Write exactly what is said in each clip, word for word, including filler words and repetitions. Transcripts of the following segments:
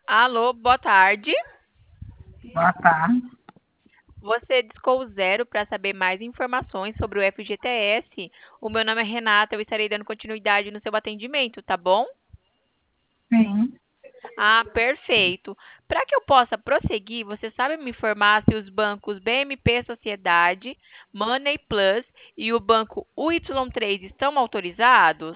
Alô, boa tarde. Boa tarde. Você discou o zero para saber mais informações sobre o F G T S. O meu nome é Renata, eu estarei dando continuidade no seu atendimento, tá bom? Sim. Ah, perfeito. Para que eu possa prosseguir, você sabe me informar se os bancos B M P Sociedade, Money Plus e o banco U Y três estão autorizados?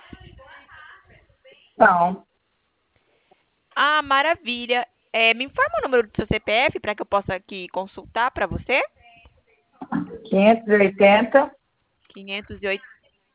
Então, Ah, maravilha. É, me informa o número do seu C P F para que eu possa aqui consultar para você? quinhentos e oitenta, quinhentos e oitenta.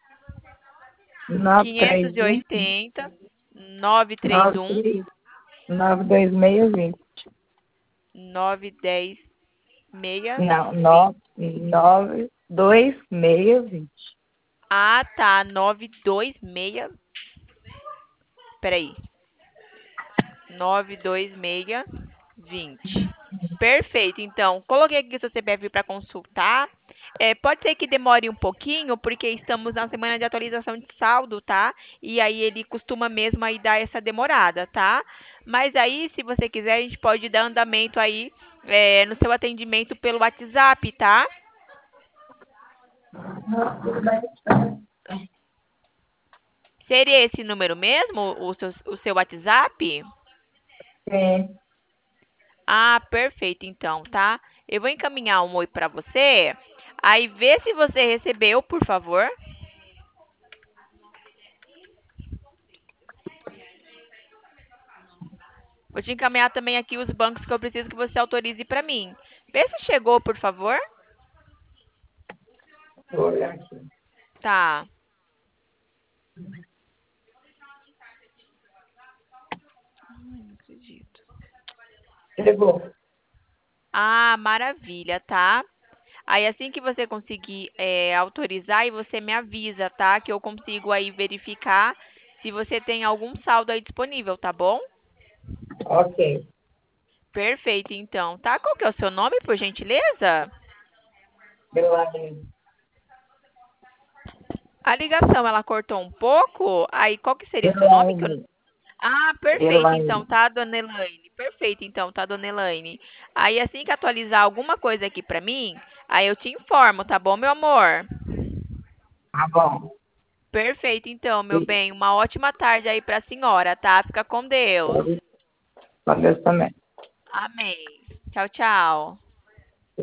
nove três quinhentos e um, oitenta, nove três nove um, três nove dois seis zero. nove dez seis Não, vinte. nove nove dois seis zero. Ah, tá. nove dois seis. Peraí. nove dois seis vinte. Perfeito. Então, coloquei aqui o seu C P F para consultar. É, pode ser que demore um pouquinho, porque estamos na semana de atualização de saldo, tá? E aí ele costuma mesmo aí dar essa demorada, tá? Mas aí, se você quiser, a gente pode dar andamento aí é, no seu atendimento pelo WhatsApp, tá? Seria esse número mesmo, o seu, o seu WhatsApp? Sim. Ah, perfeito, então, tá? Eu vou encaminhar um oi para você. Aí vê se você recebeu, por favor. Vou te encaminhar também aqui os bancos que eu preciso que você autorize para mim. Vê se chegou, por favor. Vou olhar aqui. Tá. Ai, não acredito. Chegou. Ah, maravilha, tá? Aí assim que você conseguir é, autorizar, e você me avisa, tá? Que eu consigo aí verificar se você tem algum saldo aí disponível, tá bom? Ok. Perfeito, então, tá? Qual que é o seu nome, por gentileza? Elaine. A ligação, ela cortou um pouco. Aí, qual que seria o seu nome? Que eu... Elaine. Ah, perfeito, então, Elaine. tá, dona Elaine? Perfeito, então, tá, dona Elaine? Aí, assim que atualizar alguma coisa aqui pra mim, aí eu te informo, tá bom, meu amor? Tá bom. Perfeito, então, meu E- bem. Uma ótima tarde aí pra senhora, tá? Fica com Deus. Com Deus também. Amém. Tchau, tchau.